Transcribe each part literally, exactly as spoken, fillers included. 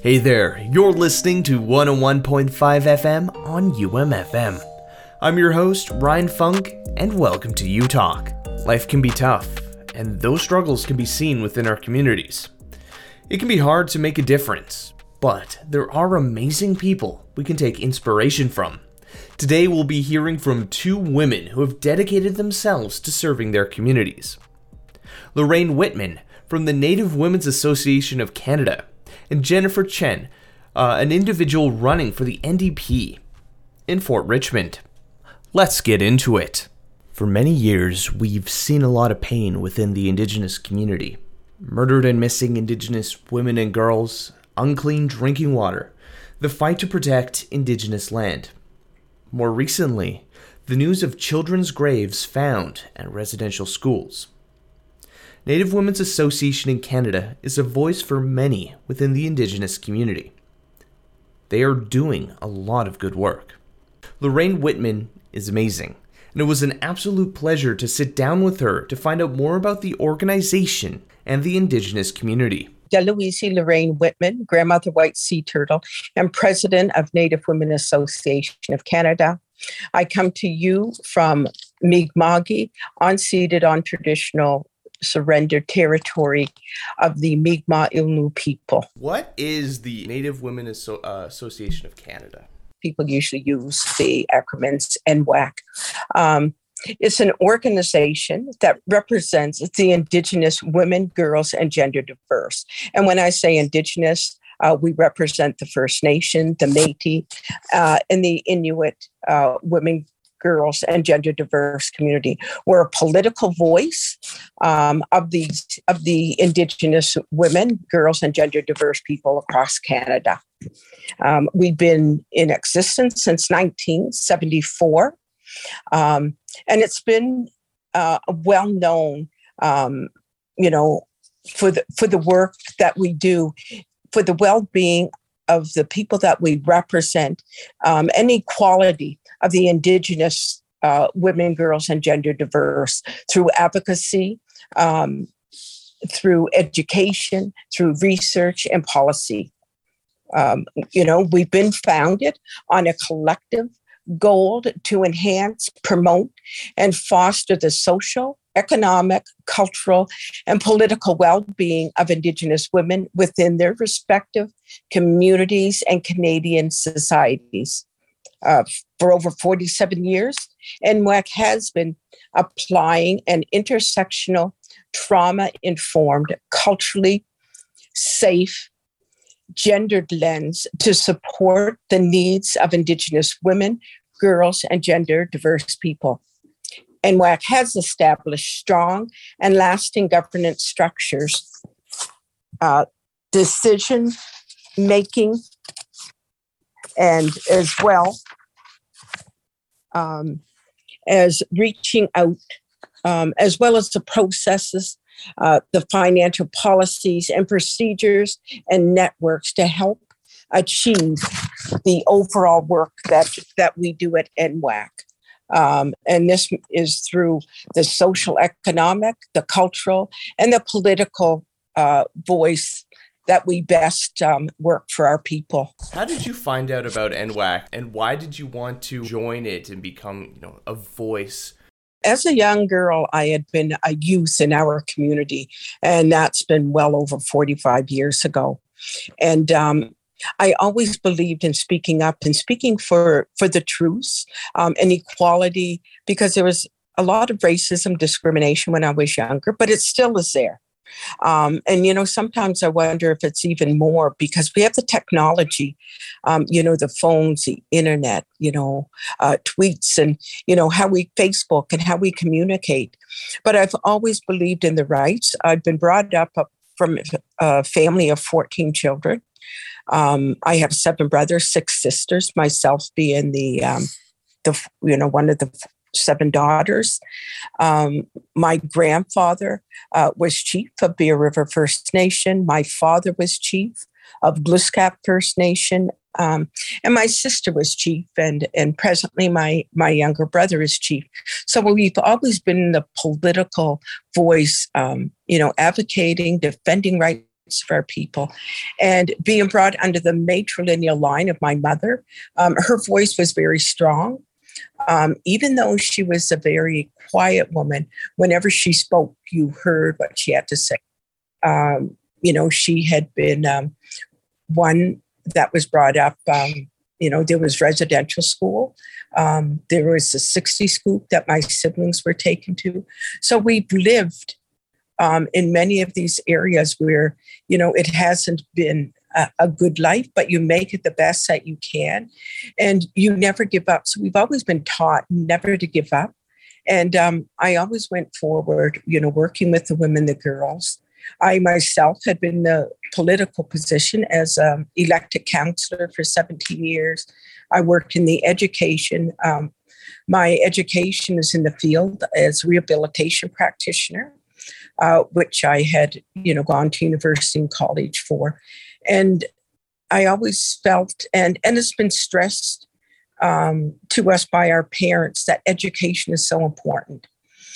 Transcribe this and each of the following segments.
Hey there, you're listening to one oh one point five F M on U M F M. I'm your host, Ryan Funk, and welcome to U Talk. Life can be tough, and those struggles can be seen within our communities. It can be hard to make a difference, but there are amazing people we can take inspiration from. Today we'll be hearing from two women who have dedicated themselves to serving their communities. Lorraine Whitman from the Native Women's Association of Canada, and Jennifer Chen, uh, an individual running for the N D P in Fort Richmond. Let's get into it. For many years, we've seen a lot of pain within the Indigenous community. Murdered and missing Indigenous women and girls, unclean drinking water, the fight to protect Indigenous land. More recently, the news of children's graves found at residential schools. Native Women's Association in Canada is a voice for many within the Indigenous community. They are doing a lot of good work. Lorraine Whitman is amazing, and it was an absolute pleasure to sit down with her to find out more about the organization and the Indigenous community. Deloise Lorraine Whitman, grandmother white sea turtle, and president of Native Women Association of Canada. I come to you from Mi'kma'ki, unceded on traditional surrendered territory of the Mi'kmaq people. What is the Native Women Asso- uh, Association of Canada? People usually use the acronyms N W A C. Um, it's an organization that represents the Indigenous women, girls, and gender diverse. And when I say Indigenous, uh, we represent the First Nation, the Métis, uh, and the Inuit uh, women, girls, and gender diverse community. We're a political voice um, of the of the Indigenous women, girls, and gender diverse people across Canada. Um, we've been in existence since nineteen seventy-four, um, and it's been uh, well known, um, you know, for the for the work that we do, for the well-being of the people that we represent, um, and equality of the Indigenous uh, women, girls, and gender diverse through advocacy, um, through education, through research and policy. Um, you know, we've been founded on a collective goal to enhance, promote, and foster the social, economic, cultural, and political well-being of Indigenous women within their respective communities and Canadian societies. Uh, for over forty-seven years, N W A C has been applying an intersectional, trauma-informed, culturally safe, gendered lens to support the needs of Indigenous women, girls, and gender diverse people. N W A C has established strong and lasting governance structures, uh, decision-making, and as well um, as reaching out, um, as well as the processes, uh, the financial policies and procedures and networks to help achieve the overall work that, that we do at N W A C. Um, and this is through the social, economic, the cultural, and the political uh, voice that we best um, work for our people. How did you find out about N W A C, and why did you want to join it and become, you know, a voice? As a young girl, I had been a youth in our community, and that's been well over forty-five years ago. And um, I always believed in speaking up and speaking for, for the truth um, and equality, because there was a lot of racism, discrimination when I was younger, but it still is there. Um, and, you know, sometimes I wonder if it's even more because we have the technology, um, you know, the phones, the internet, you know, uh, tweets and, you know, how we Facebook and how we communicate. But I've always believed in the rights. I've been brought up from a family of fourteen children. Um, I have seven brothers, six sisters, myself being the, um, the you know, one of the seven daughters. Um, my grandfather uh, was chief of Bear River First Nation. My father was chief of Gluskap First Nation. Um, and my sister was chief, and, and presently my, my younger brother is chief. So we've always been the political voice, um, you know, advocating, defending rights of our people. And being brought under the matrilineal line of my mother, um, her voice was very strong. Um, even though she was a very quiet woman, whenever she spoke, you heard what she had to say. Um, you know, she had been um, one that was brought up, um, you know, there was residential school. Um, there was a sixty scoop that my siblings were taken to. So we've lived um, in many of these areas where, you know, it hasn't been a, a good life, but you make it the best that you can and you never give up. So we've always been taught never to give up. And um, I always went forward, you know, working with the women, the girls. I myself had been in the political position as an elected councillor for seventeen years. I worked in the education. Um, my education is in the field as rehabilitation practitioner, uh, which I had, you know, gone to university and college for. And I always felt, and, and it's been stressed um, to us by our parents, that education is so important.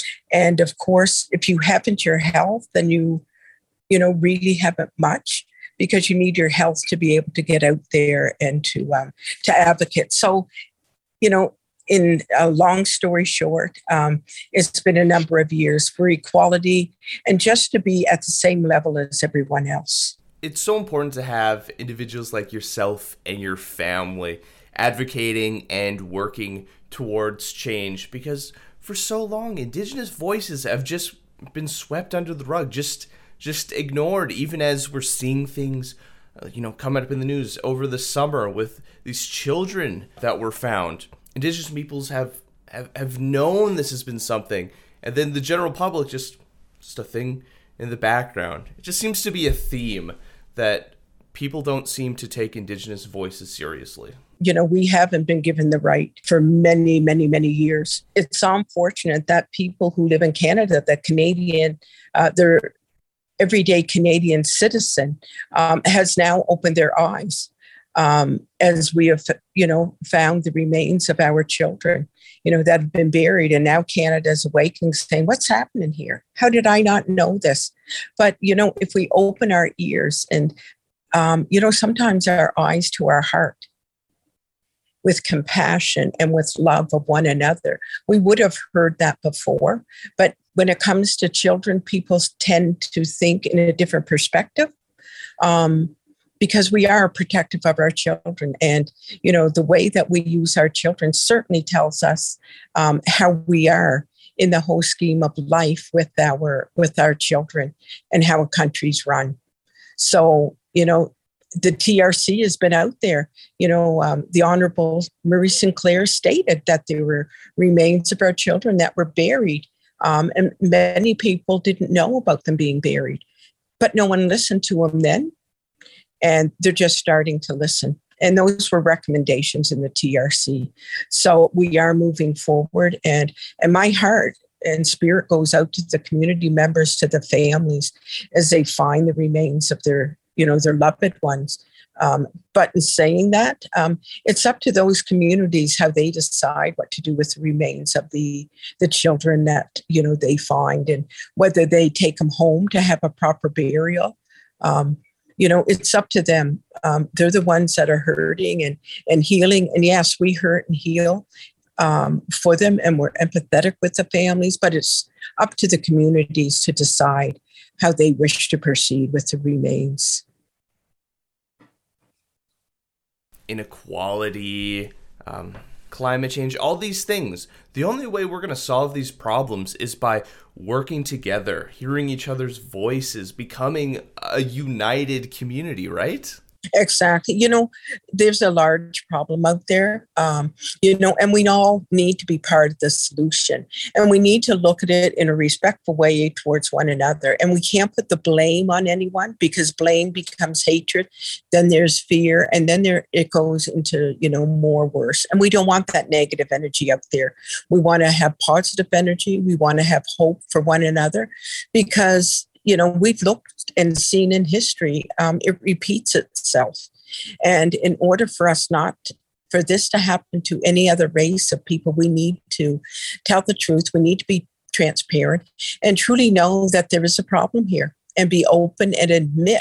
And of course, if you haven't your health, then you you know, really haven't much, because you need your health to be able to get out there and to um, to advocate. So, you know, in a long story short, um, it's been a number of years for equality and just to be at the same level as everyone else. It's so important to have individuals like yourself and your family advocating and working towards change, because for so long, Indigenous voices have just been swept under the rug, just just ignored, even as we're seeing things, uh, you know, coming up in the news over the summer with these children that were found. Indigenous peoples have, have, have known this has been something, and then the general public just, just a thing in the background. It just seems to be a theme that people don't seem to take Indigenous voices seriously. You know, we haven't been given the right for many, many, many years. It's unfortunate that people who live in Canada, the Canadian, uh, they're everyday Canadian citizen um, has now opened their eyes um, as we have, you know, found the remains of our children, you know, that have been buried. And now Canada's awakening, saying, what's happening here? How did I not know this? But, you know, if we open our ears and, um, you know, sometimes our eyes to our heart, with compassion and with love of one another. We would have heard that before, but when it comes to children, people tend to think in a different perspective um, because we are protective of our children. And, you know, the way that we use our children certainly tells us um, how we are in the whole scheme of life with our, with our children and how a country's run. So, you know, the T R C has been out there. You know, um, the Honorable Murray Sinclair stated that there were remains of our children that were buried. Um, and many people didn't know about them being buried. But no one listened to them then. And they're just starting to listen. And those were recommendations in the T R C. So we are moving forward. And, and my heart and spirit goes out to the community members, to the families, as they find the remains of their you know, their loved ones. Um, but in saying that, um, it's up to those communities how they decide what to do with the remains of the, the children that, you know, they find, and whether they take them home to have a proper burial. Um, you know, it's up to them. Um, they're the ones that are hurting and, and healing. And yes, we hurt and heal um, for them, and we're empathetic with the families, but it's up to the communities to decide how they wish to proceed with the remains. Inequality, um, climate change, all these things. The only way we're going to solve these problems is by working together, hearing each other's voices, becoming a united community, right? Exactly. You know, there's a large problem out there, um, you know, and we all need to be part of the solution. And we need to look at it in a respectful way towards one another. And we can't put the blame on anyone, because blame becomes hatred. Then there's fear. And then there it goes into, you know, more worse. And we don't want that negative energy out there. We want to have positive energy. We want to have hope for one another, because you know, we've looked and seen in history, um, it repeats itself. And in order for us not, for this to happen to any other race of people, we need to tell the truth. We need to be transparent and truly know that there is a problem here, and be open and admit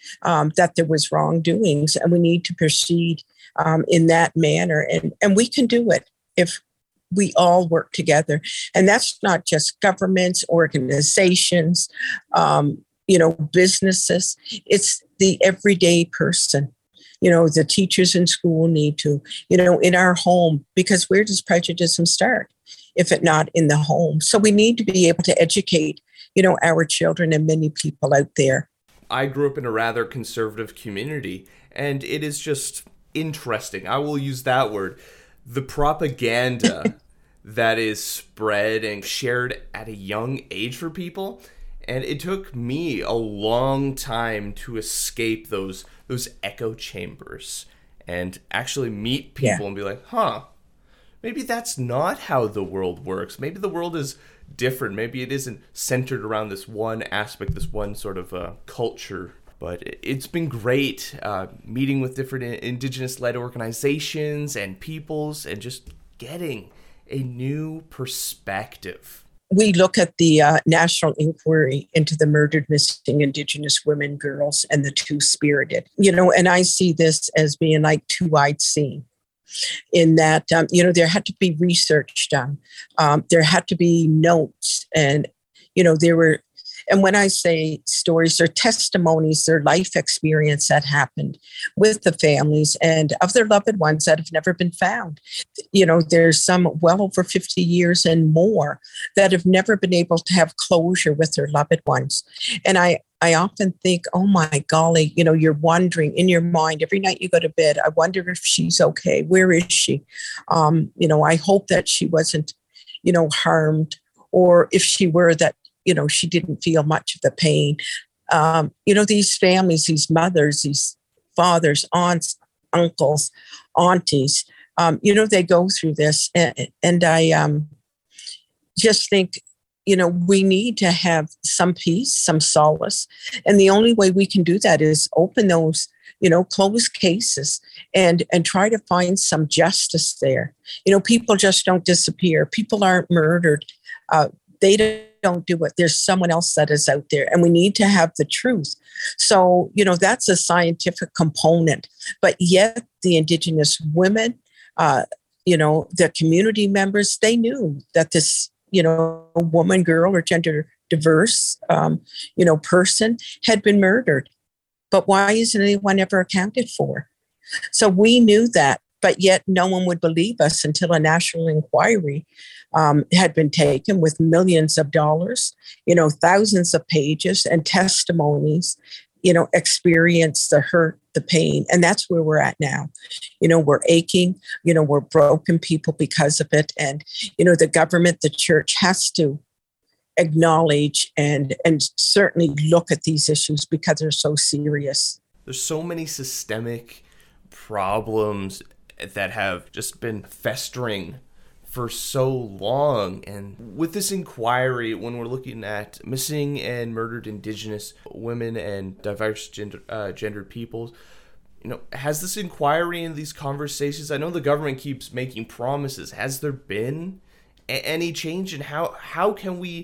um, that there was wrongdoings, and we need to proceed um, in that manner. And, and we can do it if we all work together. And that's not just governments, organizations, um, you know, businesses. It's the everyday person. You know, the teachers in school need to, you know, in our home, because where does prejudice start if it not in the home? So we need to be able to educate, you know, our children and many people out there. I grew up in a rather conservative community, and it is just interesting. I will use that word. The propaganda that is spread and shared at a young age for people. And it took me a long time to escape those those echo chambers and actually meet people yeah. and be like, huh, maybe that's not how the world works. Maybe the world is different. Maybe it isn't centered around this one aspect, this one sort of uh, culture. But it's been great uh, meeting with different Indigenous-led organizations and peoples and just getting a new perspective. We look at the uh, national inquiry into the murdered missing Indigenous women, girls, and the two-spirited. You know, and I see this as being like two-eyed seeing, in that, um, you know, there had to be research done. Um, there had to be notes, and, you know, there were, and when I say stories, they're testimonies, their life experience that happened with the families and of their loved ones that have never been found. You know, there's some well over fifty years and more that have never been able to have closure with their loved ones. And I, I often think, oh my golly, you know, you're wondering in your mind every night you go to bed, I wonder if she's okay. Where is she? Um, you know, I hope that she wasn't, you know, harmed, or if she were, that, you know, she didn't feel much of the pain. Um, you know, these families, these mothers, these fathers, aunts, uncles, aunties, um, you know, they go through this. And, and I um, just think, you know, we need to have some peace, some solace. And the only way we can do that is open those, you know, closed cases and, and try to find some justice there. You know, people just don't disappear. People aren't murdered. Uh, they don't. don't do it. There's someone else that is out there, and we need to have the truth. So, you know, that's a scientific component, but yet the Indigenous women, uh, you know, the community members, they knew that this, you know, woman, girl, or gender diverse, um, you know, person had been murdered. But why isn't anyone ever accounted for? So we knew that, but yet no one would believe us until a national inquiry um, had been taken with millions of dollars, you know, thousands of pages and testimonies, you know, experience the hurt, the pain. And that's where we're at now. You know, we're aching, you know, we're broken people because of it. And, you know, the government, the church has to acknowledge and, and certainly look at these issues because they're so serious. There's so many systemic problems that have just been festering for so long. And with this inquiry, when we're looking at missing and murdered Indigenous women and diverse gender, uh, gendered peoples, you know, has this inquiry and these conversations, I know the government keeps making promises. Has there been a- any change in how, how can we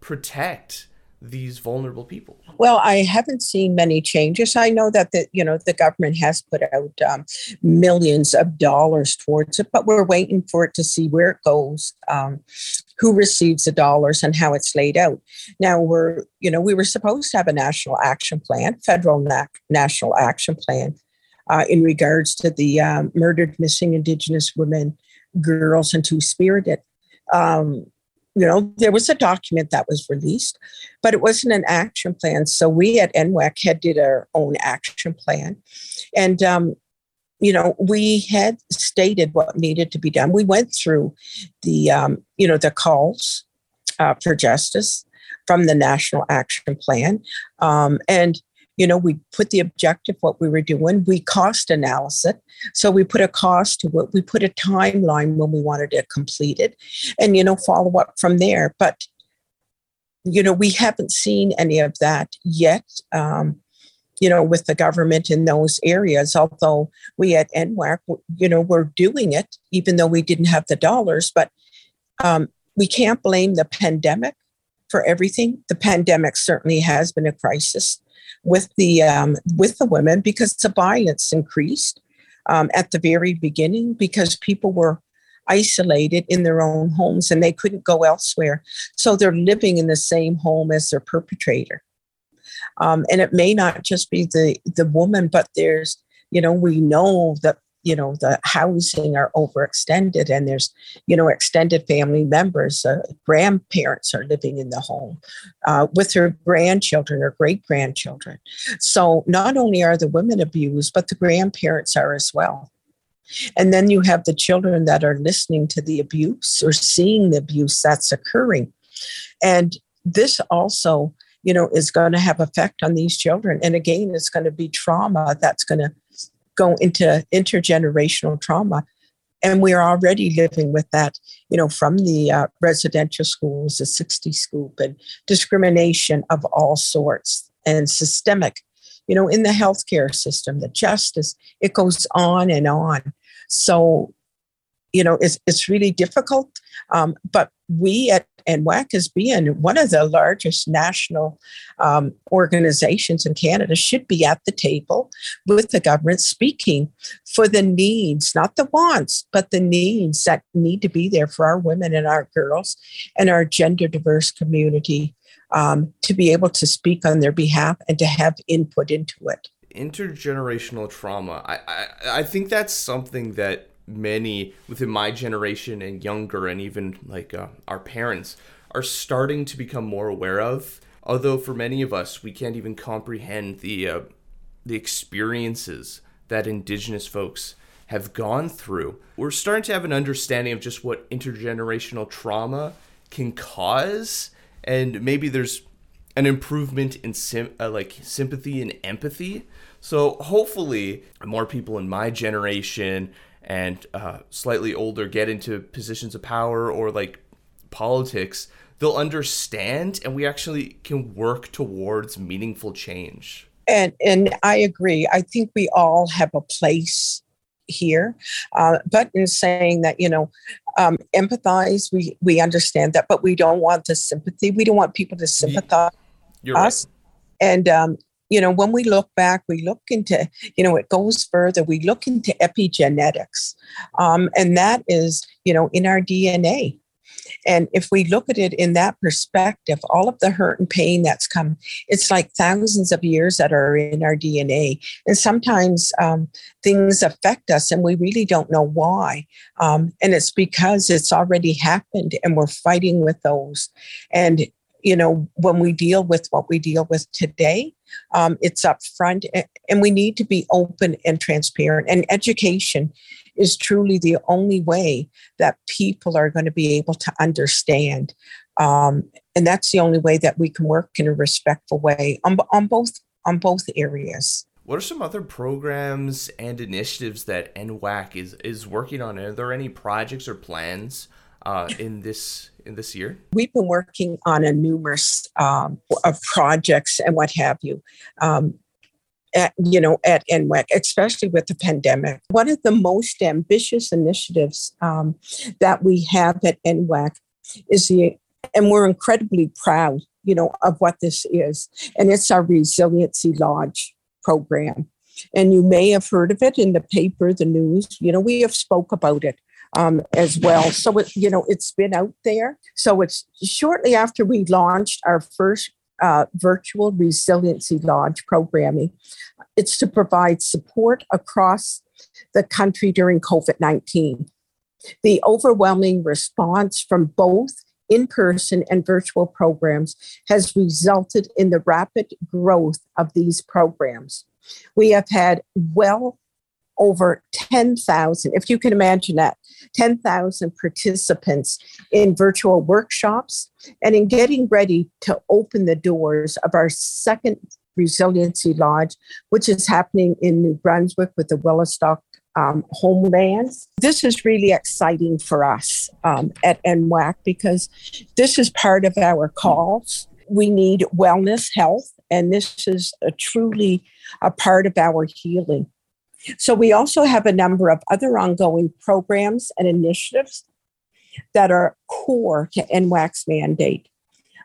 protect these vulnerable people? Well, I haven't seen many changes. I know that the, you know, the government has put out um, millions of dollars towards it, but we're waiting for it to see where it goes, um, who receives the dollars and how it's laid out. Now we're, you know, we were supposed to have a national action plan, federal na- national action plan uh, in regards to the um, murdered missing Indigenous women, girls, and two-spirited. Um, You know, there was a document that was released, but it wasn't an action plan. So we at N W A C had did our own action plan. And, um, you know, we had stated what needed to be done. We went through the, um, you know, the calls uh, for justice from the National Action Plan. Um, and, you know, we put the objective, what we were doing. We cost analysis. So we put a cost to it. We put a timeline when we wanted it completed and, you know, follow up from there. But, you know, we haven't seen any of that yet, um, you know, with the government in those areas, although we at N W A C, you know, we're doing it, even though we didn't have the dollars. But um, we can't blame the pandemic for everything. The pandemic certainly has been a crisis with the um, with the women because the violence increased um, at the very beginning because people were isolated in their own homes and they couldn't go elsewhere. So they're living in the same home as their perpetrator. Um, and it may not just be the, the woman, but there's, you know, we know that, you know, the housing are overextended and there's, you know, extended family members, uh, grandparents are living in the home uh, with their grandchildren or great grandchildren. So not only are the women abused, but the grandparents are as well. And then you have the children that are listening to the abuse or seeing the abuse that's occurring. And this also, you know, is going to have effect on these children. And again, it's going to be trauma that's going to go into intergenerational trauma. And we're already living with that, you know, from the uh, residential schools, the sixty scoop and discrimination of all sorts and systemic, you know, in the healthcare system, the justice, it goes on and on. So, you know, it's, it's really difficult. Um, but we at N W A C, as being one of the largest national um, organizations in Canada, should be at the table with the government speaking for the needs, not the wants, but the needs that need to be there for our women and our girls and our gender diverse community um, to be able to speak on their behalf and to have input into it. Intergenerational trauma. I, I, I think that's something that many within my generation and younger and even like uh, our parents are starting to become more aware of. Although for many of us, we can't even comprehend the uh, the experiences that Indigenous folks have gone through. We're starting to have an understanding of just what intergenerational trauma can cause, and maybe there's an improvement in sim- uh, like sympathy and empathy. So hopefully more people in my generation and uh, slightly older get into positions of power or like politics, they'll understand and we actually can work towards meaningful change. And and I agree. I think we all have a place here. Uh, but in saying that, you know, um, empathize, we, we understand that, but we don't want the sympathy. We don't want people to sympathize with us. Right. And, um, you know, when we look back, we look into, you know, it goes further. We look into epigenetics. Um, and that is, you know, in our D N A. And if we look at it in that perspective, all of the hurt and pain that's come, it's like thousands of years that are in our D N A. And sometimes um, things affect us and we really don't know why. Um, and it's because it's already happened and we're fighting with those. And, you know, when we deal with what we deal with today, um, it's upfront and we need to be open and transparent. And education is truly the only way that people are going to be able to understand. Um, and that's the only way that we can work in a respectful way on, on both on both areas. What are some other programs and initiatives that N W A C is, is working on? Are there any projects or plans uh, in this in this year? We've been working on a numerous um, of projects and what have you. Um, At, you know, at N W A C, especially with the pandemic. One of the most ambitious initiatives um, that we have at N W A C is the, and we're incredibly proud, you know, of what this is, and it's our Resiliency Lodge program. And you may have heard of it in the paper, the news, you know, we have spoke about it um, as well. So, it, you know, it's been out there. So it's shortly after we launched our first Uh, virtual Resiliency Lodge programming. It's to provide support across the country during covid nineteen. The overwhelming response from both in-person and virtual programs has resulted in the rapid growth of these programs. We have had well over ten thousand, if you can imagine that, ten thousand participants in virtual workshops and in getting ready to open the doors of our second Resiliency Lodge, which is happening in New Brunswick with the Willistock um, homelands. This is really exciting for us um, at N W A C because this is part of our calls. We need wellness, health, and this is a truly a part of our healing. So we also have a number of other ongoing programs and initiatives that are core to N W A C's mandate.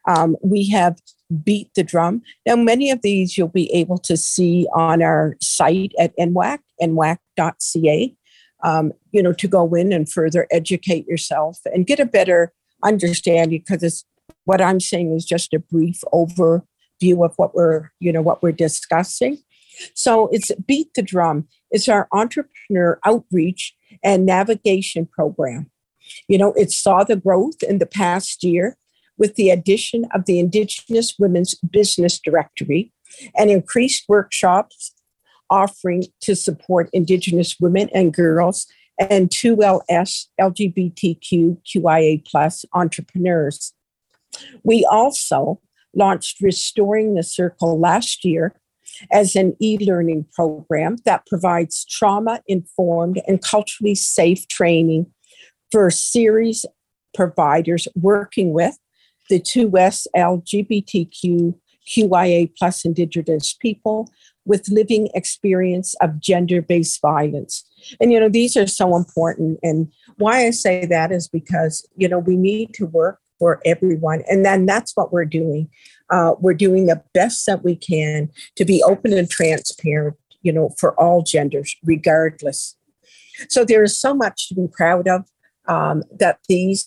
Um, we have Beat the Drum. Now, many of these you'll be able to see on our site at N W A C, N W A C dot C A, um, you know, to go in and further educate yourself and get a better understanding, because it's what I'm saying is just a brief overview of what we're, you know, what we're discussing. So it's Beat the Drum. It's our entrepreneur outreach and navigation program. You know, it saw the growth in the past year with the addition of the Indigenous Women's Business Directory and increased workshops offering to support Indigenous women and girls and two L S L G B T Q Q I A plus entrepreneurs. We also launched Restoring the Circle last year as an e-learning program that provides trauma-informed and culturally safe training for series providers working with the two S L G B T Q Q I A plus Indigenous people with living experience of gender-based violence. And, you know, these are so important. And why I say that is because, you know, we need to work for everyone. And then that's what we're doing. Uh, we're doing the best that we can to be open and transparent, you know, for all genders, regardless. So there is so much to be proud of, um, that these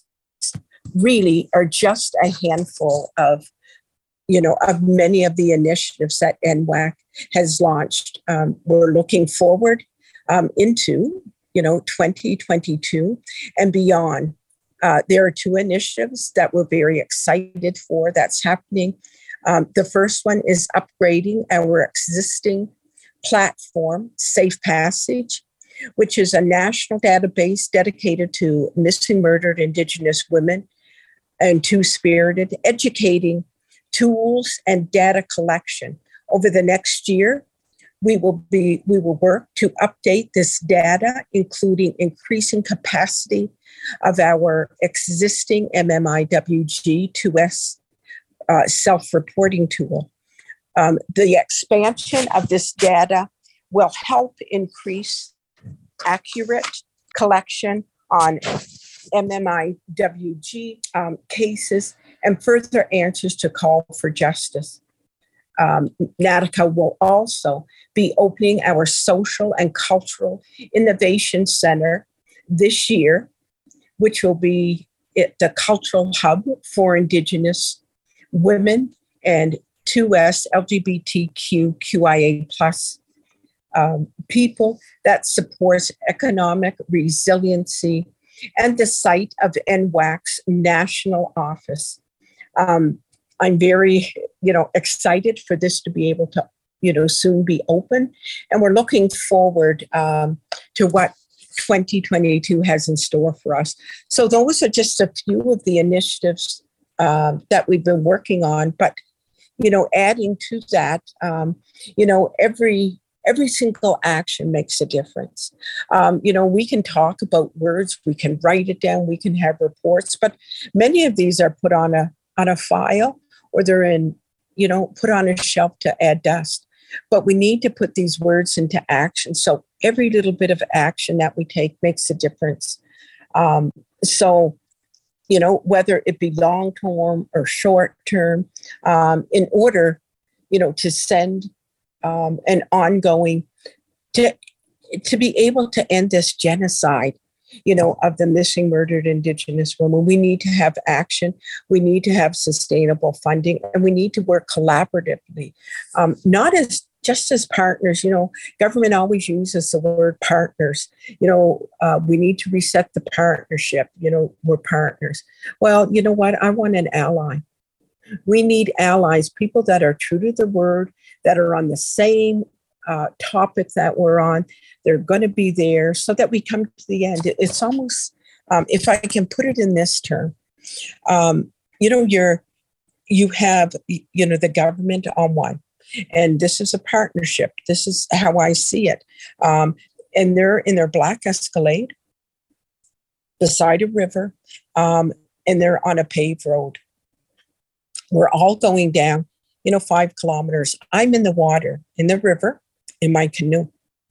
really are just a handful of, you know, of many of the initiatives that N W A C has launched. Um, we're looking forward um, into, you know, twenty twenty-two and beyond. Uh, there are two initiatives that we're very excited for that's happening. Um, the first one is upgrading our existing platform, Safe Passage, which is a national database dedicated to missing, murdered Indigenous women and two-spirited, educating tools and data collection. Over the next year, we will be we will work to update this data, including increasing capacity of our existing M M I W G two S uh, self-reporting tool. Um, the expansion of this data will help increase accurate collection on M M I W G um, cases and further answers to call for justice. Um, NADCA will also be opening our Social and Cultural Innovation Center this year, which will be it, the cultural hub for Indigenous women and two S L G B T Q Q I A plus um, people that supports economic resiliency and the site of N W A C's national office. Um, I'm very, you know, excited for this to be able to, you know, soon be open. And we're looking forward um, to what twenty twenty-two has in store for us. So those are just a few of the initiatives uh, that we've been working on. But, you know, adding to that, um, you know, every every single action makes a difference. Um, you know, we can talk about words, we can write it down, we can have reports, but many of these are put on a on a file, or they're in, you know, put on a shelf to add dust. But we need to put these words into action. So every little bit of action that we take makes a difference. Um, so, you know, whether it be long term or short term, um, in order, you know, to send um, an ongoing, to, to be able to end this genocide, you know, of the missing, murdered Indigenous women, we need to have action. We need to have sustainable funding, and we need to work collaboratively, um, not as just as partners. You know, government always uses the word partners. You know, uh, we need to reset the partnership. You know, we're partners. Well, you know what? I want an ally. We need allies, people that are true to the word, that are on the same uh, topic that we're on. They're going to be there so that we come to the end. It's almost, um, if I can put it in this term, um, you know, you're, you have, you know, the government on one, and this is a partnership. This is how I see it. Um, and they're in their black Escalade beside a river, um, and they're on a paved road. We're all going down, you know, five kilometers. I'm in the water, in the river, in my canoe.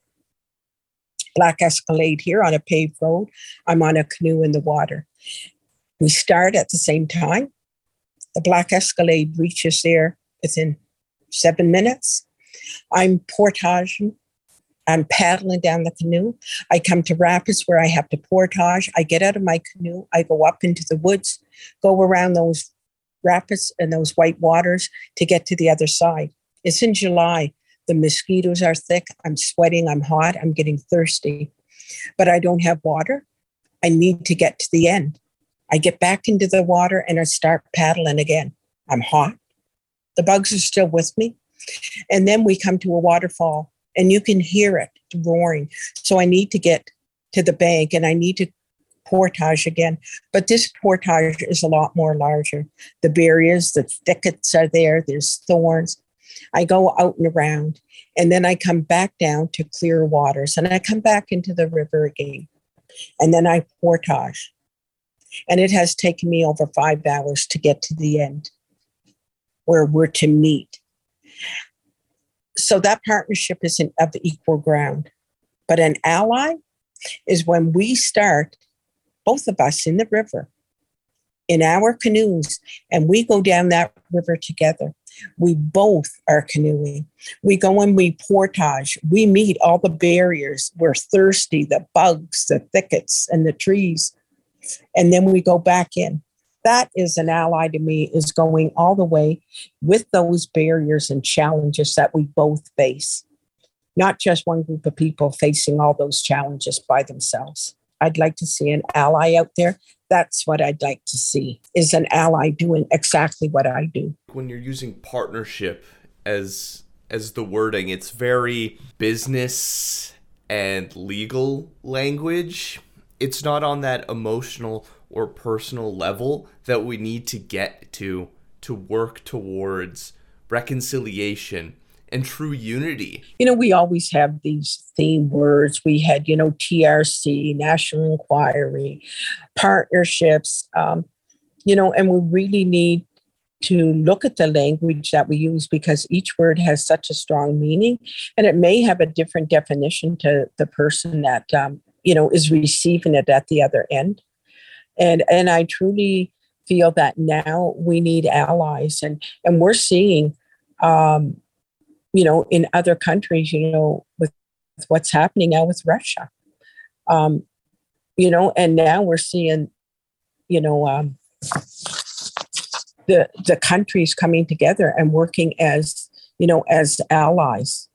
Black Escalade here on a paved road. I'm on a canoe in the water. We start at the same time. The Black Escalade reaches there within seven minutes. I'm portaging. I'm paddling down the canoe. I come to rapids where I have to portage. I get out of my canoe. I go up into the woods, go around those rapids and those white waters to get to the other side. It's in July. The mosquitoes are thick. I'm sweating. I'm hot. I'm getting thirsty. But I don't have water. I need to get to the end. I get back into the water and I start paddling again. I'm hot. The bugs are still with me. And then we come to a waterfall and you can hear it roaring. So I need to get to the bank and I need to portage again. But this portage is a lot more larger. The barriers, the thickets are there. There's thorns. I go out and around and then I come back down to clear waters and I come back into the river again. And then I portage. And it has taken me over five hours to get to the end where we're to meet. So that partnership isn't of equal ground. But an ally is when we start, both of us in the river, in our canoes, and we go down that river together. We both are canoeing. We go and we portage. We meet all the barriers. We're thirsty, the bugs, the thickets, and the trees. And then we go back in. That is an ally to me, is going all the way with those barriers and challenges that we both face. Not just one group of people facing all those challenges by themselves. I'd like to see an ally out there. That's what I'd like to see, is an ally doing exactly what I do. When you're using partnership as as the wording, it's very business and legal language. It's not on that emotional or personal level that we need to get to to work towards reconciliation and true unity. You know, we always have these theme words. We had, you know, T R C, National Inquiry, partnerships, um, you know, and we really need to look at the language that we use because each word has such a strong meaning and it may have a different definition to the person that, um, you know, is receiving it at the other end. And and I truly feel that now we need allies. And, and we're seeing, um, you know, in other countries, you know, with, with what's happening now with Russia, um, you know, and now we're seeing, you know, um, the the countries coming together and working as, you know, as allies.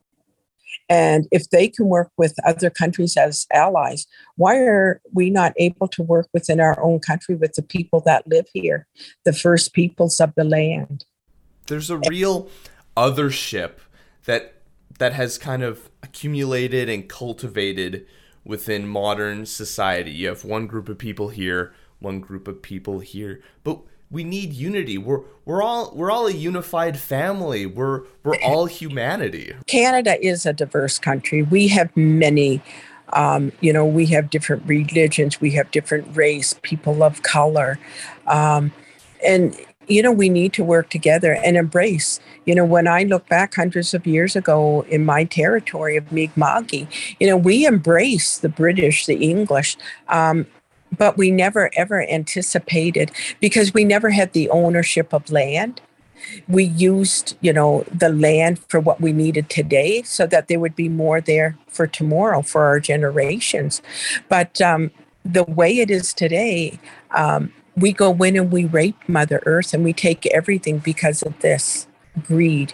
And if they can work with other countries as allies, why are we not able to work within our own country with the people that live here, the first peoples of the land? There's a real othership that that has kind of accumulated and cultivated within modern society. You have one group of people here, one group of people here, but we need unity. We're we're all we're all a unified family. We're we're all humanity. Canada is a diverse country. We have many, um, you know, we have different religions. We have different race, people of color, um, and you know we need to work together and embrace. You know, when I look back hundreds of years ago in my territory of Mi'kma'ki, you know, we embraced the British, the English. Um, But we never, ever anticipated, because we never had the ownership of land. We used, you know, the land for what we needed today so that there would be more there for tomorrow, for our generations. But um, the way it is today, um, we go in and we rape Mother Earth and we take everything because of this greed.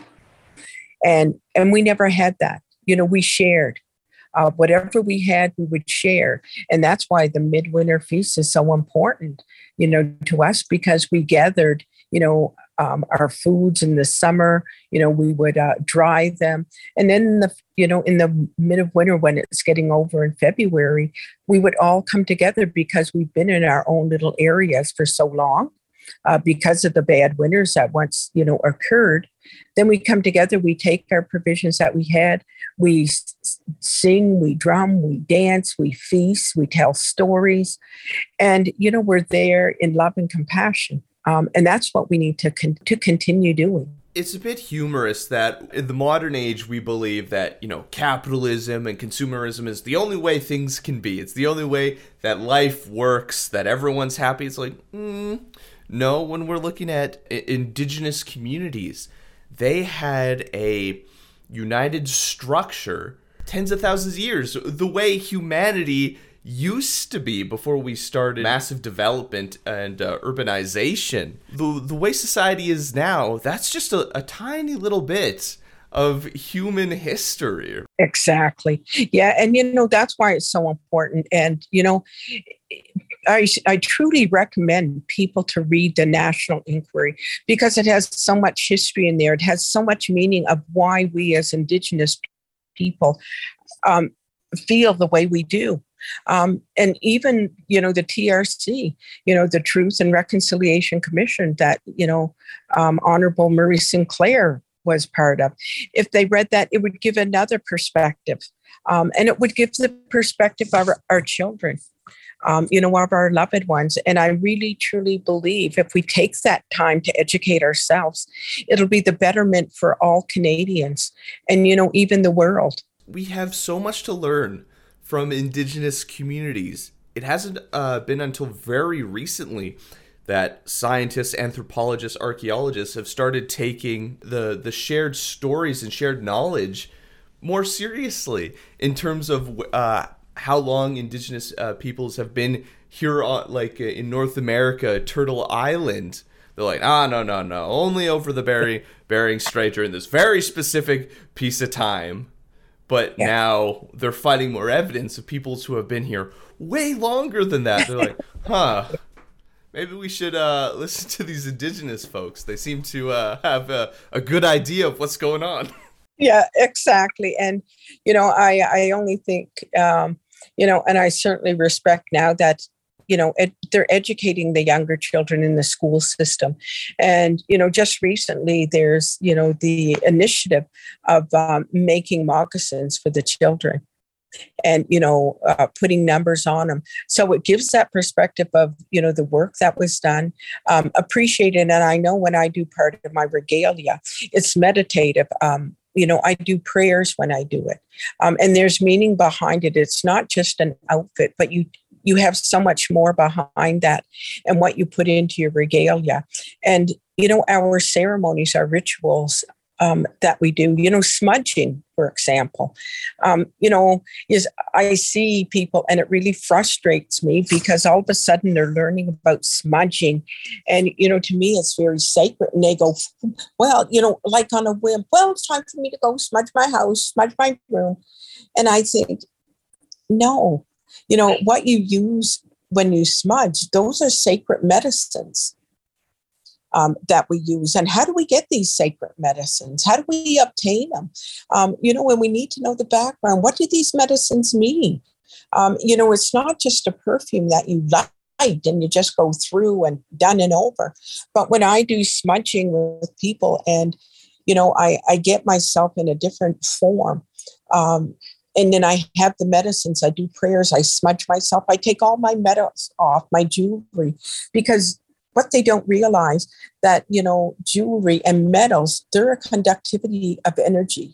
And, and we never had that. You know, we shared. Uh, whatever we had, we would share. And that's why the Midwinter Feast is so important, you know, to us, because we gathered, you know, um, our foods in the summer, you know, we would uh, dry them. And then, in the, you know, in the mid of winter, when it's getting over in February, we would all come together because we've been in our own little areas for so long uh, because of the bad winters that once, you know, occurred. Then we come together, we take our provisions that we had, we s- sing, we drum, we dance, we feast, we tell stories. And, you know, we're there in love and compassion. Um, and that's what we need to con- to continue doing. It's a bit humorous that in the modern age, we believe that, you know, capitalism and consumerism is the only way things can be. It's the only way that life works, that everyone's happy. It's like, mm, No, when we're looking at I- indigenous communities, they had a united structure tens of thousands of years, the way humanity used to be before we started massive development and uh, urbanization. The, the way society is now, that's just a, a tiny little bit of human history. Exactly. Yeah. And, you know, that's why it's so important. And, you know, I, I truly recommend people to read the National Inquiry because it has so much history in there. It has so much meaning of why we as Indigenous people um, feel the way we do. Um, and even, you know, the T R C, you know, the Truth and Reconciliation Commission that, you know, um, Honorable Murray Sinclair was part of. If they read that, it would give another perspective. Um, and it would give the perspective of our, our children, um, you know, of our loved ones. And I really, truly believe if we take that time to educate ourselves, it'll be the betterment for all Canadians and, you know, even the world. We have so much to learn from Indigenous communities. It hasn't uh, been until very recently that scientists, anthropologists, archaeologists have started taking the, the shared stories and shared knowledge more seriously in terms of uh, how long Indigenous uh, peoples have been here, on, like uh, in North America, Turtle Island. They're like, ah, no, no, no, only over the Bering, Bering Strait during this very specific piece of time. But yeah. Now they're finding more evidence of peoples who have been here way longer than that. They're like, huh, maybe we should uh, listen to these Indigenous folks. They seem to uh, have a, a good idea of what's going on. Yeah, exactly. And, you know, I, I only think, um, you know, and I certainly respect now that, you know, ed- they're educating the younger children in the school system. And, you know, just recently there's, you know, the initiative of um, making moccasins for the children and, you know, uh, putting numbers on them. So it gives that perspective of, you know, the work that was done, um, appreciated. And I know when I do part of my regalia, it's meditative. Um, you know, I do prayers when I do it. Um, and there's meaning behind it. It's not just an outfit, but you you have so much more behind that and what you put into your regalia. And, you know, our ceremonies, our rituals um, that we do, you know, smudging, for example, um, you know, is I see people and it really frustrates me because all of a sudden they're learning about smudging. And, you know, to me, it's very sacred. And they go, well, you know, like on a whim, well, it's time for me to go smudge my house, smudge my room. And I think, no. You know, what you use when you smudge, those are sacred medicines um, that we use. And how do we get these sacred medicines? How do we obtain them? Um, you know, and we need to know the background. What do these medicines mean? Um, you know, it's not just a perfume that you light and you just go through and done and over. But when I do smudging with people and, you know, I, I get myself in a different form, um, and then I have the medicines, I do prayers, I smudge myself, I take all my metals off, my jewelry, because what they don't realize that, you know, jewelry and metals, they're a conductivity of energy.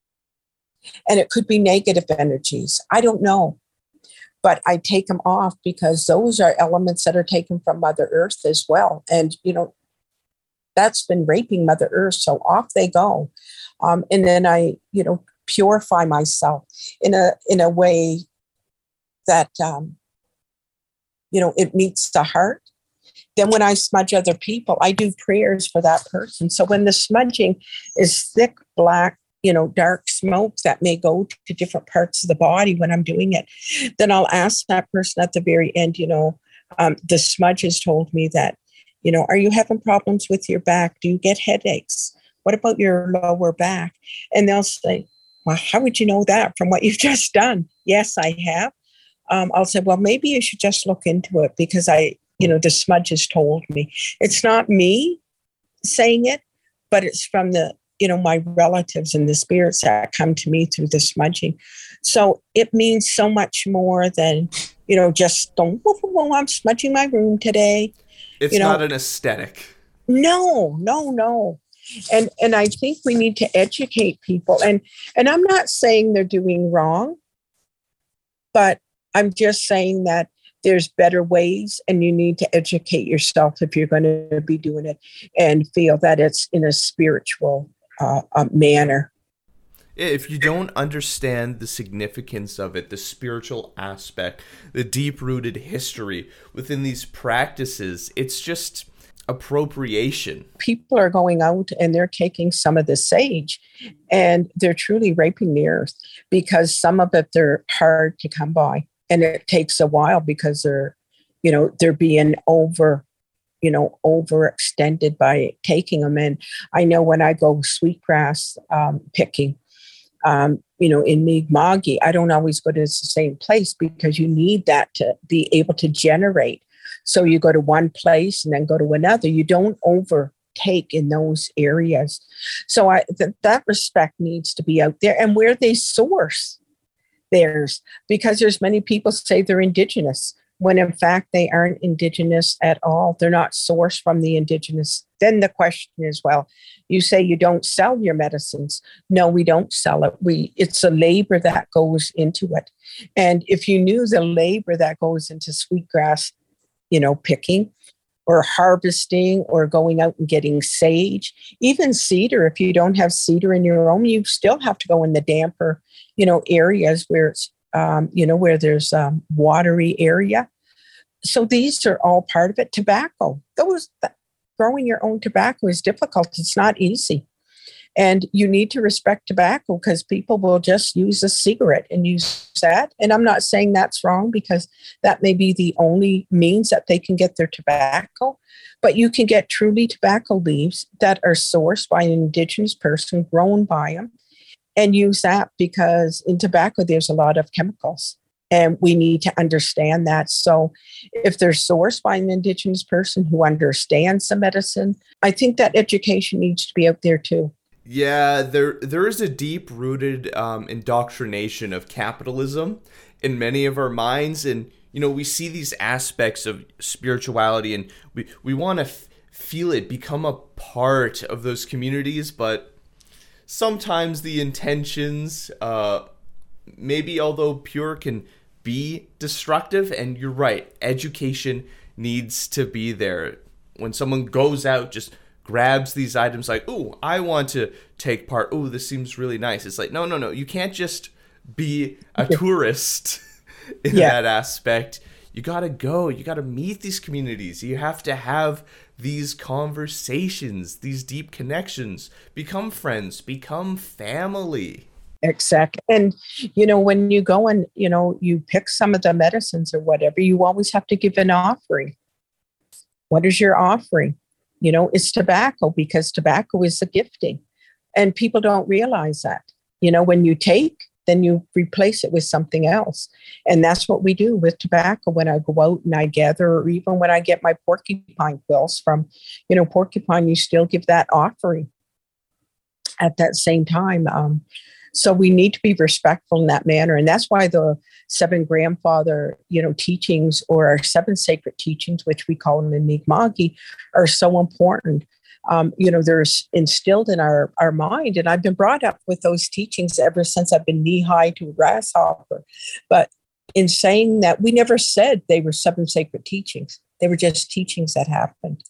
And it could be negative energies. I don't know. But I take them off because those are elements that are taken from Mother Earth as well. And, you know, that's been raping Mother Earth. So off they go. Um, and then I, you know, purify myself in a in a way that um, you know, it meets the heart. Then when I smudge other people, I do prayers for that person. So when the smudging is thick, black, you know, dark smoke that may go to different parts of the body when I'm doing it, then I'll ask that person at the very end, you know, um, the smudge has told me that, you know, are you having problems with your back? Do you get headaches? What about your lower back? And they'll say, well, how would you know that from what you've just done? Yes, I have. Um, I'll say, well, maybe you should just look into it because I, you know, the smudge has told me. It's not me saying it, but it's from the, you know, my relatives and the spirits that come to me through the smudging. So it means so much more than, you know, just don't, well, I'm smudging my room today. It's you know, not an aesthetic. No, no, no. And and I think we need to educate people. And and I'm not saying they're doing wrong, but I'm just saying that there's better ways, and you need to educate yourself if you're going to be doing it and feel that it's in a spiritual uh, uh, manner. If you don't understand the significance of it, the spiritual aspect, the deep-rooted history within these practices, it's just appropriation. People are going out and they're taking some of the sage and they're truly raping the earth, because some of it they're hard to come by. And it takes a while because they're, you know, they're being over, you know, overextended by taking them. And I know when I go sweetgrass um, picking, um, you know, in Mi'kma'ki, I don't always go to the same place because you need that to be able to generate. So you go to one place and then go to another. You don't overtake in those areas. So I, th- that respect needs to be out there, and where they source theirs, because there's many people say they're indigenous when in fact they aren't indigenous at all. They're not sourced from the indigenous. Then the question is, well, you say you don't sell your medicines. No, we don't sell it. We it's a labor that goes into it. And if you knew the labor that goes into sweetgrass, you know, picking or harvesting or going out and getting sage, even cedar, if you don't have cedar in your home, you still have to go in the damper, you know, areas where it's, um, you know, where there's um, watery area. So these are all part of it. Tobacco, those growing your own tobacco is difficult. It's not easy. And you need to respect tobacco, because people will just use a cigarette and use that. And I'm not saying that's wrong, because that may be the only means that they can get their tobacco. But you can get truly tobacco leaves that are sourced by an indigenous person, grown by them, and use that, because in tobacco, there's a lot of chemicals. And we need to understand that. So if they're sourced by an indigenous person who understands the medicine, I think that education needs to be out there too. Yeah, there there is a deep-rooted um, indoctrination of capitalism in many of our minds, and you know we see these aspects of spirituality, and we we want to f- feel it, become a part of those communities, but sometimes the intentions, uh, maybe although pure, can be destructive. And you're right, education needs to be there. When someone goes out, just grabs these items like, ooh, I want to take part. Ooh, this seems really nice. It's like, no, no, no. You can't just be a tourist in yeah. that aspect. You got to go. You got to meet these communities. You have to have these conversations, these deep connections, become friends, become family. Exactly. And, you know, when you go and, you know, you pick some of the medicines or whatever, you always have to give an offering. What is your offering? You know, it's tobacco, because tobacco is a gifting, and people don't realize that. You know, when you take, then you replace it with something else. And that's what we do with tobacco when I go out and I gather, or even when I get my porcupine quills from, you know, porcupine, you still give that offering at that same time. Um, so we need to be respectful in that manner. And that's why the seven grandfather, you know, teachings, or our seven sacred teachings, which we call them in Mi'kma'ki, are so important. Um, you know, they're instilled in our, our mind. And I've been brought up with those teachings ever since I've been knee-high to a grasshopper. But in saying that, we never said they were seven sacred teachings. They were just teachings that happened.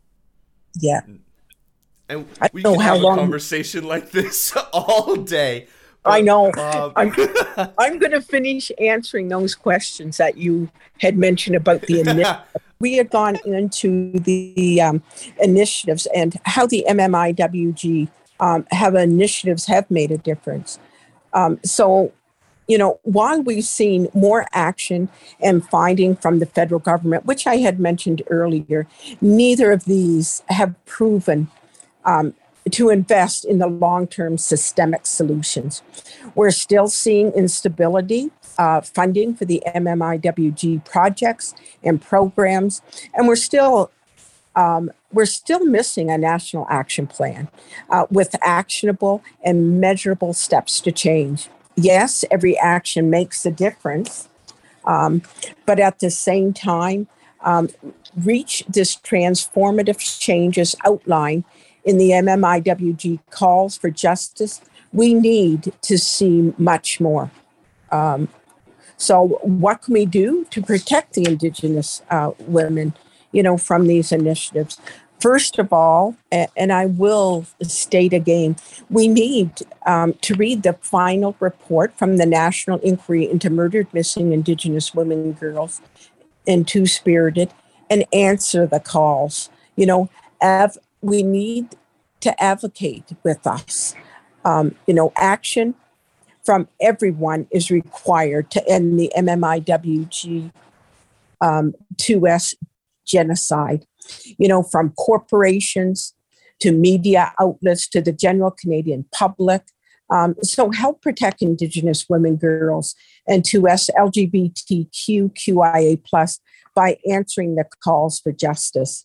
Yeah. And we can have a long... conversation like this all day. But, I know. Um... I'm, I'm going to finish answering those questions that you had mentioned about the initiative. We had gone into the um, initiatives and how the M M I W G um, have initiatives have made a difference. Um, so, you know, while we've seen more action and finding from the federal government, which I had mentioned earlier, neither of these have proven Um, to invest in the long-term systemic solutions. We're still seeing instability, uh, funding for the M M I W G projects and programs, and we're still um, we're still missing a national action plan uh, with actionable and measurable steps to change. Yes, every action makes a difference, um, but at the same time, um, reach this transformative changes outlined in the M M I W G calls for justice, we need to see much more. Um, So what can we do to protect the Indigenous uh, women, you know, from these initiatives? First of all, and I will state again, we need um, to read the final report from the National Inquiry into Murdered Missing Indigenous Women and Girls and Two-Spirited and answer the calls. You know, av- we need to advocate with us. Um, you know, action from everyone is required to end the M M I W G um, two S genocide. You know, from corporations to media outlets to the general Canadian public. Um, so help protect Indigenous women, girls, and two S L G B T Q Q I A plus by answering the calls for justice.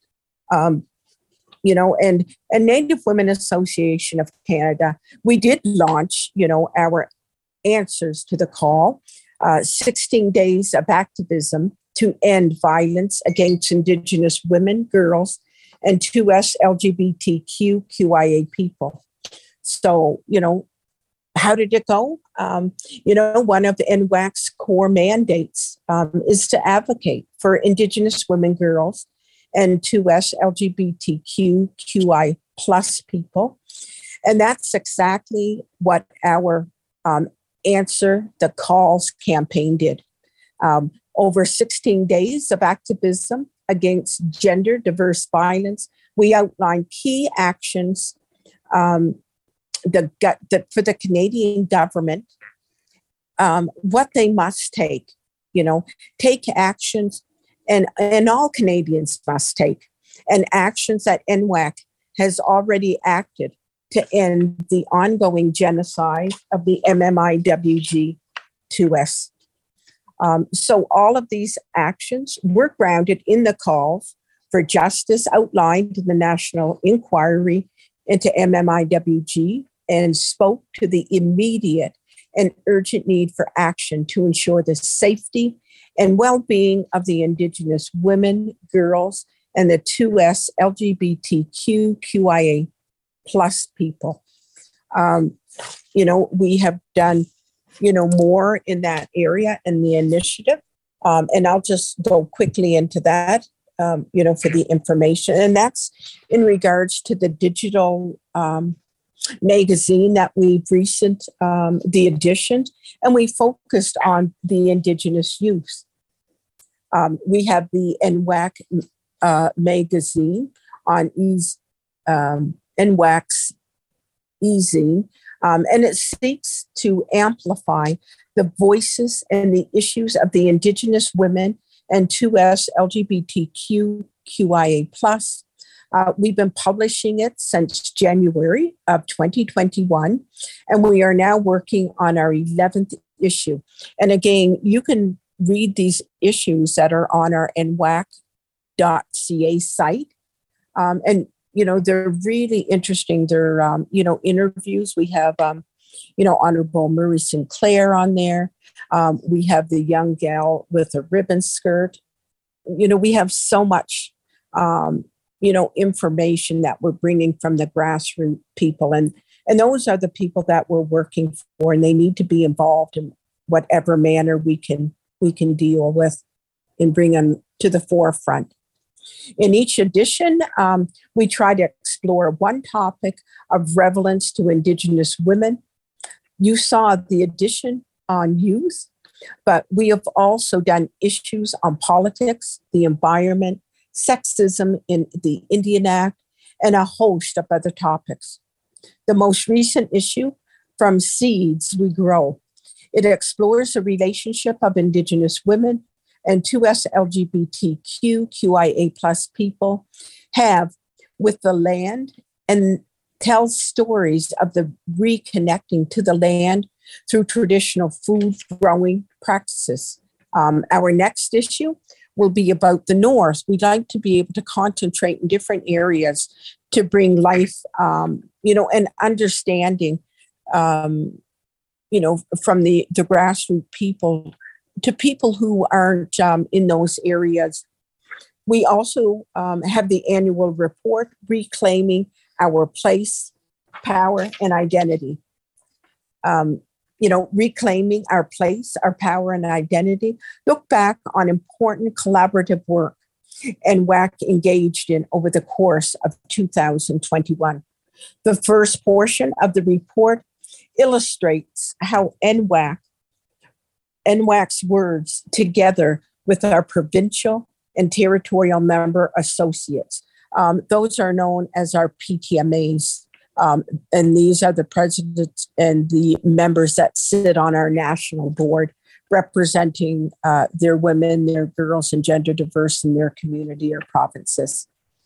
Um, you know, and, and Native Women Association of Canada, we did launch, you know, our answers to the call, uh, sixteen days of activism to end violence against Indigenous women, girls, and two S L G B T Q Q I A people. So, you know, how did it go? Um, you know, one of N W A C's core mandates um, is to advocate for Indigenous women, girls, and two S L G B T Q Q I plus people. And that's exactly what our um, Answer the Calls campaign did. Um, over sixteen days of activism against gender diverse violence, we outlined key actions um, the, the, for the Canadian government, um, what they must take, you know, take actions, and, and all Canadians must take, and actions that N W A C has already acted to end the ongoing genocide of the M M I W G two S. Um, so all of these actions were grounded in the calls for justice outlined in the National Inquiry into M M I W G and spoke to the immediate and urgent need for action to ensure the safety and well-being of the Indigenous women, girls, and the two S L G B T Q Q I A plus people. Um, you know, we have done you know, more in that area in the initiative. Um, and I'll just go quickly into that, um, you know, for the information. And that's in regards to the digital um, magazine that we've recent, um, the edition, and we focused on the Indigenous youth. Um, we have the N W A C uh, magazine on Ease, um, N W A C's eZine. Um, and it seeks to amplify the voices and the issues of the Indigenous women and two S L G B T Q Q I A plus. Uh, we've been publishing it since January of twenty twenty-one, and we are now working on our eleventh issue. And again, you can read these issues that are on our N W A C dot C A site. Um, and You know, they're really interesting. They're, um, you know, interviews. We have, um, you know, Honorable Murray Sinclair on there. Um, we have the young gal with a ribbon skirt. You know, we have so much, um, you know, information that we're bringing from the grassroots people. And, and those are the people that we're working for, and they need to be involved in whatever manner we can, we can deal with and bring them to the forefront. In each edition, um, we try to explore one topic of relevance to Indigenous women. You saw the edition on youth, but we have also done issues on politics, the environment, sexism in the Indian Act, and a host of other topics. The most recent issue, From Seeds We Grow, it explores the relationship of Indigenous women and two S L G B T Q Q I A plus people have with the land, and tells stories of the reconnecting to the land through traditional food growing practices. Um, our next issue will be about the North. We'd like to be able to concentrate in different areas to bring life, um, you know, and understanding, um, you know, from the, the grassroots people to people who aren't um, in those areas. We also um, have the annual report, Reclaiming Our Place, Power, and Identity. Um, you know, reclaiming our place, our power and identity, look back on important collaborative work N W A C engaged in over the course of two thousand twenty-one. The first portion of the report illustrates how N W A C, N W A C's words, together with our provincial and territorial member associates, um, those are known as our P T M As, um, and these are the presidents and the members that sit on our national board, representing uh, their women, their girls, and gender diverse in their community or provinces.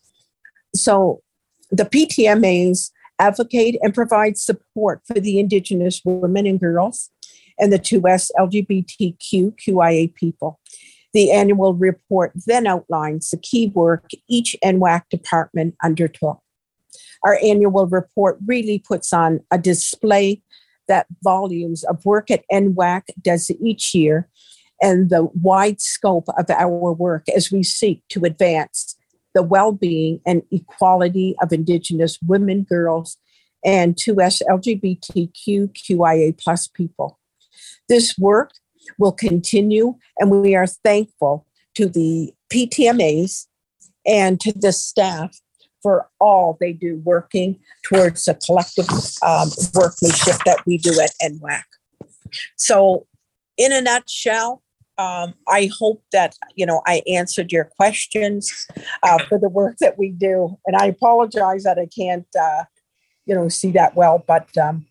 So the P T M As advocate and provide support for the Indigenous women and girls and the two S L G B T Q Q I A people. The annual report then outlines the key work each N W A C department undertook. Our annual report really puts on a display that volumes of work at N W A C does each year and the wide scope of our work as we seek to advance the well-being and equality of Indigenous women, girls, and two S L G B T Q Q I A plus people. This work will continue, and we are thankful to the P T M As and to the staff for all they do working towards the collective um, workmanship that we do at N W A C. So in a nutshell, um, I hope that, you know, I answered your questions uh, for the work that we do. And I apologize that I can't, uh, you know, see that well, but... Um,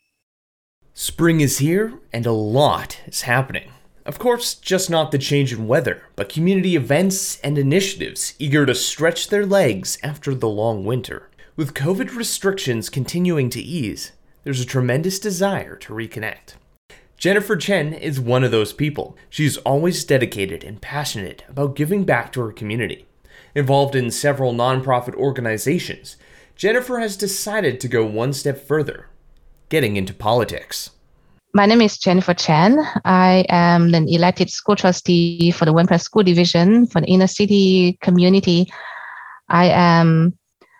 Spring is here and a lot is happening. Of course, just not the change in weather, but community events and initiatives eager to stretch their legs after the long winter. With COVID restrictions continuing to ease, there's a tremendous desire to reconnect. Jennifer Chen is one of those people. She's always dedicated and passionate about giving back to her community. Involved in several nonprofit organizations, Jennifer has decided to go one step further, getting into politics. My name is Jennifer Chen. I am an elected school trustee for the Winnipeg School Division for the inner city community. I am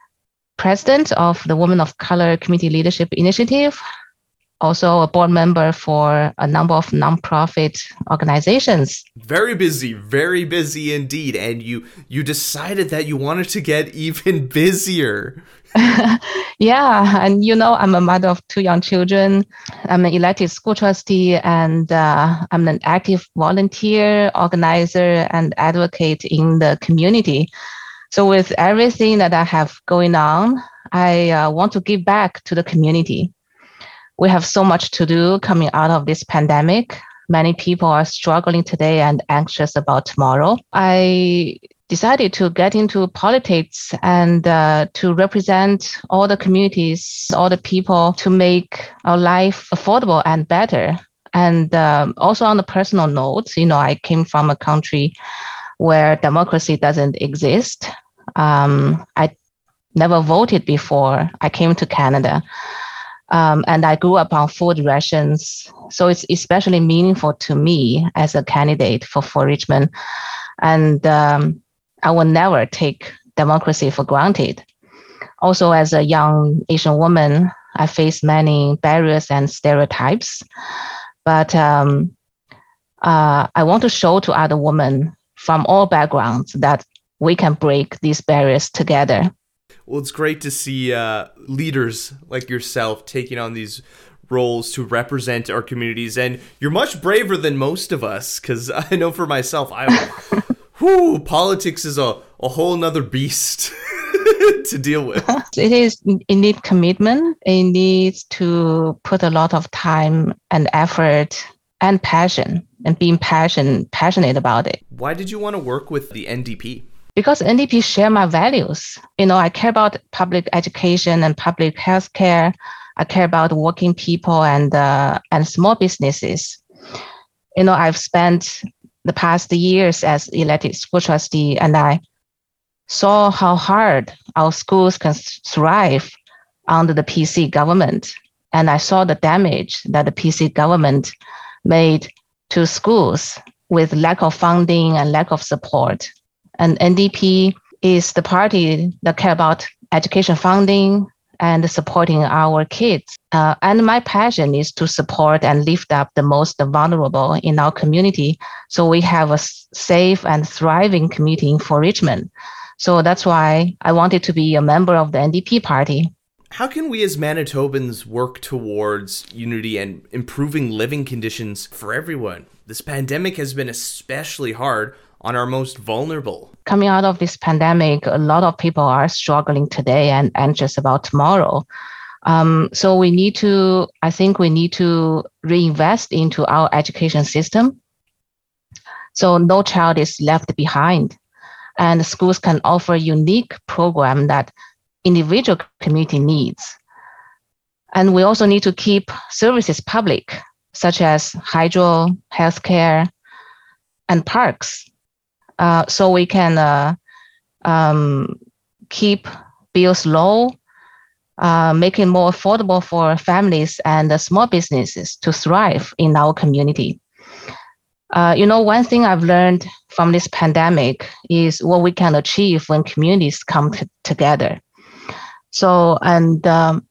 president of the Women of Color Community Leadership Initiative, also a board member for a number of nonprofit organizations. Very busy, very busy indeed. And you you decided that you wanted to get even busier. Yeah, and you know, I'm a mother of two young children. I'm an elected school trustee, and uh, I'm an active volunteer, organizer, and advocate in the community. So with everything that I have going on, I uh, want to give back to the community. We have so much to do coming out of this pandemic. Many people are struggling today and anxious about tomorrow. I decided to get into politics and uh, to represent all the communities, all the people, to make our life affordable and better. And um, also on the personal note, you know, I came from a country where democracy doesn't exist. Um, I never voted before I came to Canada. Um, and I grew up on food rations. So it's especially meaningful to me as a candidate for, for Richmond. And um, I will never take democracy for granted. Also, as a young Asian woman, I face many barriers and stereotypes. But um, uh, I want to show to other women from all backgrounds that we can break these barriers together. Well, it's great to see uh, leaders like yourself taking on these roles to represent our communities. And you're much braver than most of us, because I know for myself, I whew, politics is a, a whole nother beast to deal with. It is, it needs commitment. It needs to put a lot of time and effort and passion, and being passion, passionate about it. Why did you want to work with the N D P? Because N D P share my values. You know, I care about public education and public health care. I care about working people and uh, and small businesses. You know, I've spent the past years as elected school trustee, and I saw how hard our schools can thrive under the P C government. And I saw the damage that the P C government made to schools with lack of funding and lack of support. And N D P is the party that care about education funding, and supporting our kids. Uh, and my passion is to support and lift up the most vulnerable in our community, so we have a safe and thriving community in Fort Richmond. So that's why I wanted to be a member of the N D P party. How can we as Manitobans work towards unity and improving living conditions for everyone? This pandemic has been especially hard on our most vulnerable. Coming out of this pandemic, a lot of people are struggling today and anxious about tomorrow. Um, so we need to, I think we need to reinvest into our education system, so no child is left behind. And schools can offer unique program that individual community needs. And we also need to keep services public, such as hydro, healthcare, and parks. Uh, so we can uh, um, keep bills low, uh, make it more affordable for families and uh, small businesses to thrive in our community. Uh, you know, one thing I've learned from this pandemic is what we can achieve when communities come t- together. So, and, um,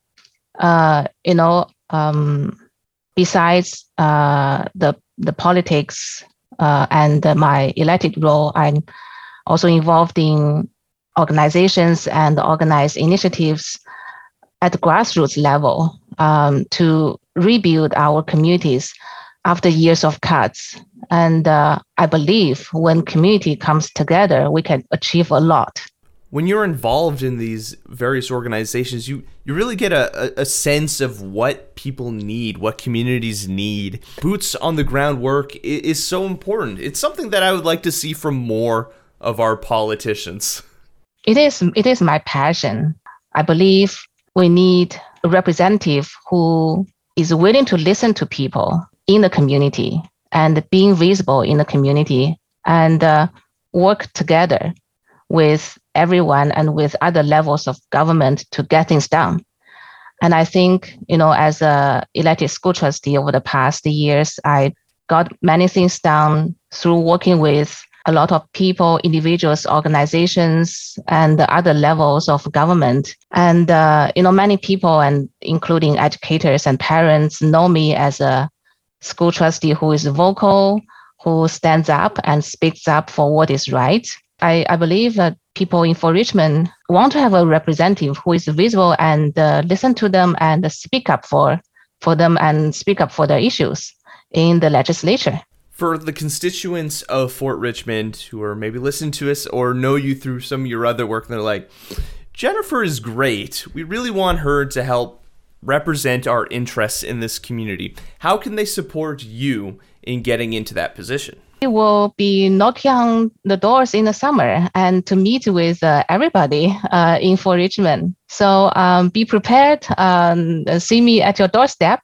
uh, you know, um, besides uh, the, the politics uh, and uh, my elected role, I'm also involved in organizations and organized initiatives at the grassroots level um, to rebuild our communities after years of cuts. And uh, I believe when community comes together, we can achieve a lot. When you're involved in these various organizations, you, you really get a, a sense of what people need, what communities need. Boots on the ground work is, is so important. It's something that I would like to see from more of our politicians. It is, it is my passion. I believe we need a representative who is willing to listen to people in the community and being visible in the community and uh, work together with everyone and with other levels of government to get things done. And I think, you know, as a elected school trustee over the past years, I got many things done through working with a lot of people, individuals, organizations, and the other levels of government. And, uh, you know, many people, and including educators and parents, know me as a school trustee who is vocal, who stands up and speaks up for what is right. I, I believe that people in Fort Richmond want to have a representative who is visible and uh, listen to them and speak up for, for them and speak up for their issues in the legislature. For the constituents of Fort Richmond who are maybe listening to us or know you through some of your other work, and they're like, Jennifer is great. We really want her to help represent our interests in this community. How can they support you in getting into that position? We will be knocking on the doors in the summer and to meet with uh, everybody uh, in Fort Richmond. So um, be prepared. Um, see me at your doorstep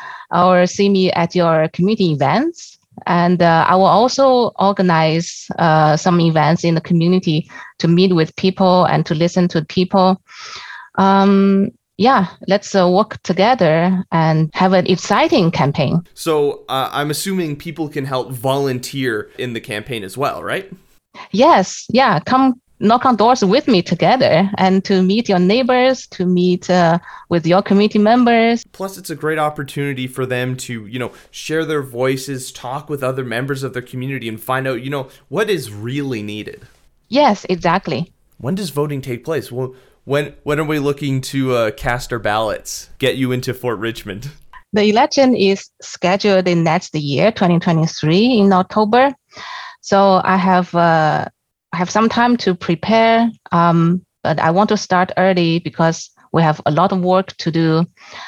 or see me at your community events. And uh, I will also organize uh, some events in the community to meet with people and to listen to people. Um, Yeah, let's uh, work together and have an exciting campaign. So uh, I'm assuming people can help volunteer in the campaign as well, right? Yes, yeah. Come knock on doors with me together and to meet your neighbors, to meet uh, with your community members. Plus, it's a great opportunity for them to, you know, share their voices, talk with other members of their community and find out, you know, what is really needed. Yes, exactly. When does voting take place? Well, When when are we looking to uh, cast our ballots, get you into Fort Richmond? The election is scheduled in next year, twenty twenty-three, in October. So I have uh, I have some time to prepare, um, but I want to start early because we have a lot of work to do.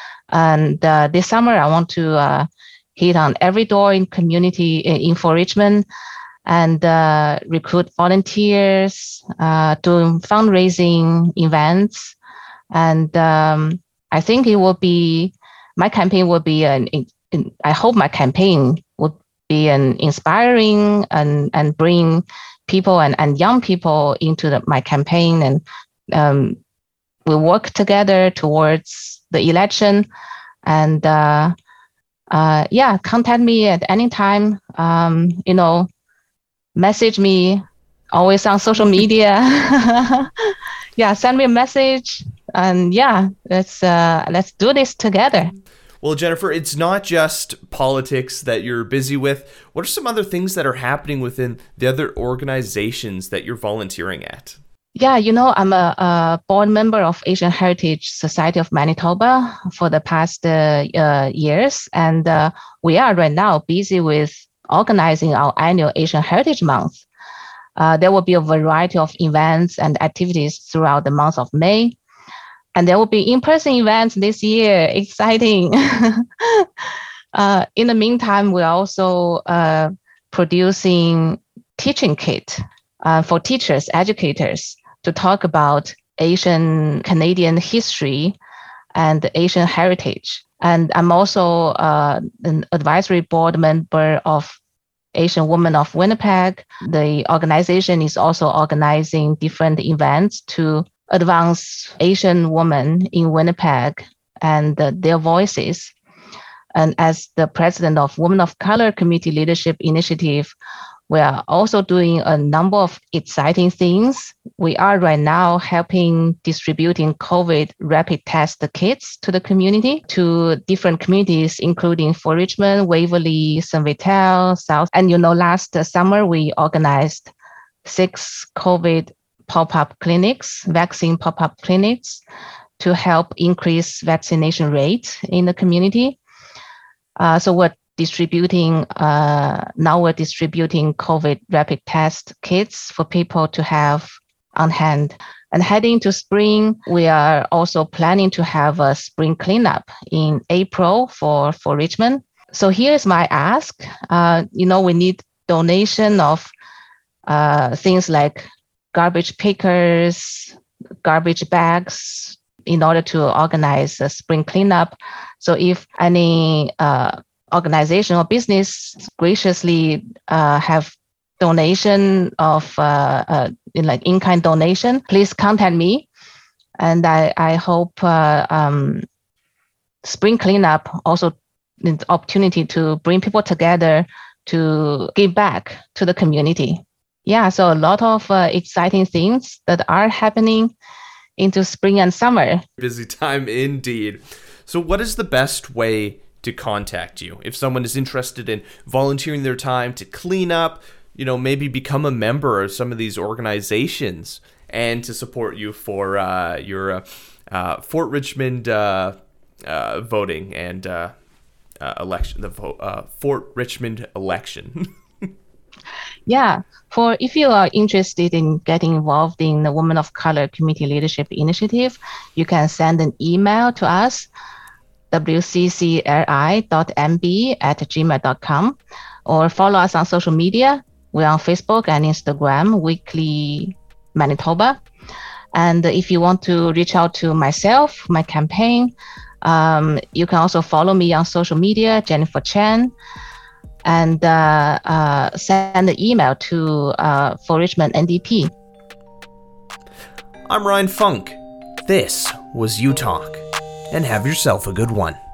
And uh, this summer, I want to uh, hit on every door in community in Fort Richmond and uh, recruit volunteers, uh, do fundraising events. And um, I think it will be, my campaign will be, an, in, I hope my campaign will be an inspiring and, and bring people and, and young people into the, my campaign. And um, we'll work together towards the election. And uh, uh, yeah, contact me at any time, um, you know, message me always on social media. Yeah, send me a message And yeah, let's uh, let's do this together. Well, Jennifer, it's not just politics that you're busy with. What are some other things that are happening within the other organizations that you're volunteering at? Yeah, you know, I'm a, a board member of Asian Heritage Society of Manitoba for the past uh, uh, years. And uh, we are right now busy with organizing our annual Asian Heritage Month. Uh, there will be a variety of events and activities throughout the month of May. And there will be in-person events this year. Exciting. uh, in the meantime, we're also uh, producing teaching kit uh, for teachers, educators, to talk about Asian Canadian history and Asian heritage. And I'm also uh, an advisory board member of Asian Women of Winnipeg. The organization is also organizing different events to advance Asian women in Winnipeg and uh, their voices. And as the president of Women of Color Community Leadership Initiative, we are also doing a number of exciting things. We are right now helping distributing COVID rapid test kits to the community, to different communities, including Fort Richmond, Waverly, Saint Vital, South. And you know, last summer, we organized six COVID pop-up clinics, vaccine pop-up clinics, to help increase vaccination rate in the community. Uh, so we're distributing, uh, now we're distributing COVID rapid test kits for people to have on hand. And heading to spring, we are also planning to have a spring cleanup in April for, for Richmond. So here's my ask. Uh, you know, we need donation of uh, things like garbage pickers, garbage bags in order to organize a spring cleanup. So if any uh, organization or business graciously uh, have donation of uh, uh, in like in-kind donation, please contact me. And I, I hope uh, um, spring cleanup also an opportunity to bring people together to give back to the community. Yeah, so a lot of uh, exciting things that are happening into spring and summer. Busy time indeed. So what is the best way to contact you if someone is interested in volunteering their time to clean up, you know, maybe become a member of some of these organizations and to support you for uh, your uh, uh, Fort Richmond uh, uh, voting and uh, uh, election, the vo- uh, Fort Richmond election? Yeah, for if you are interested in getting involved in the Women of Color Community Leadership Initiative, you can send an email to us, w c c l i dot m b at gmail dot com, or follow us on social media. We're on Facebook and Instagram, Weekly Manitoba. And if you want to reach out to myself, my campaign, um, you can also follow me on social media, Jennifer Chen, and uh, uh, send an email to uh, Fort Richmond N D P. I'm Ryan Funk. This was You Talk, and have yourself a good one.